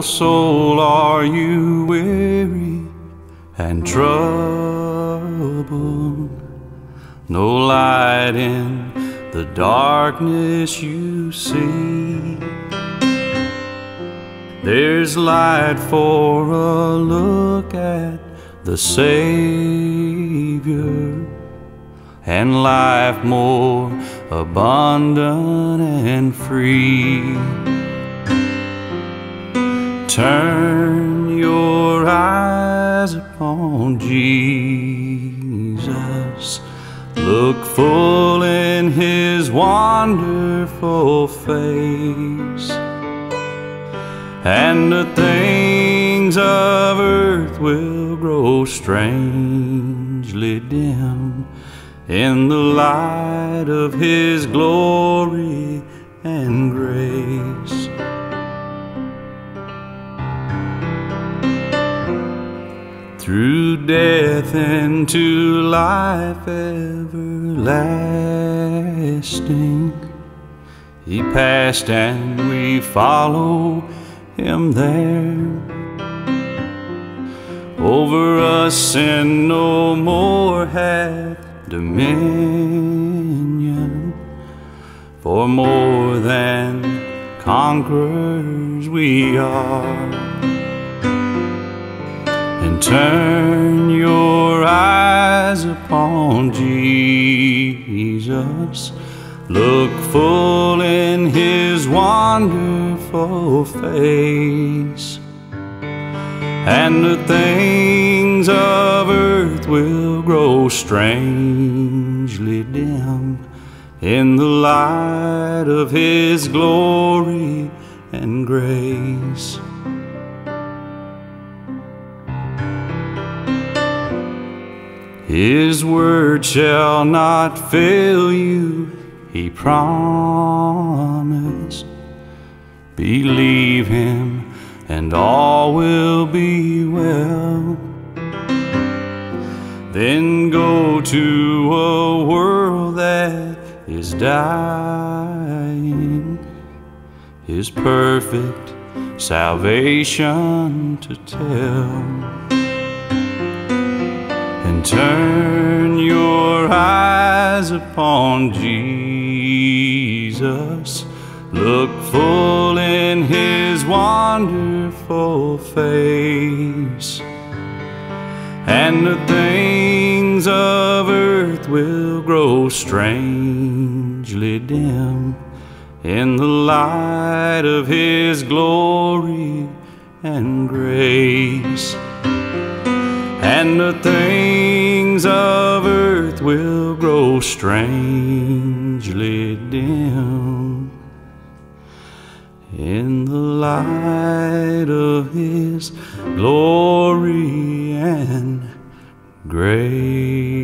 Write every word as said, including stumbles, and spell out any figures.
O soul, are you weary and troubled? No light in the darkness you see. There's light for a look at the Savior, and life more abundant and free. Turn your eyes upon Jesus. Look full in His wonderful face, and the things of earth will grow strangely dim in the light of His glory and grace. Through death into life everlasting, He passed and we follow Him there. Over us sin no more hath dominion, for more than conquerors we are. And turn your eyes upon Jesus. Look full in His wonderful face, and the things of earth will grow strangely dim in the light of His glory and grace. His word shall not fail you, He promised. Believe Him and all will be well. Then go to a world that is dying, His perfect salvation to tell. And turn your eyes upon Jesus. Look full in His wonderful face, and the things of earth will grow strangely dim in the light of His glory and grace. And the things of earth will grow strangely dim in the light of His glory and grace.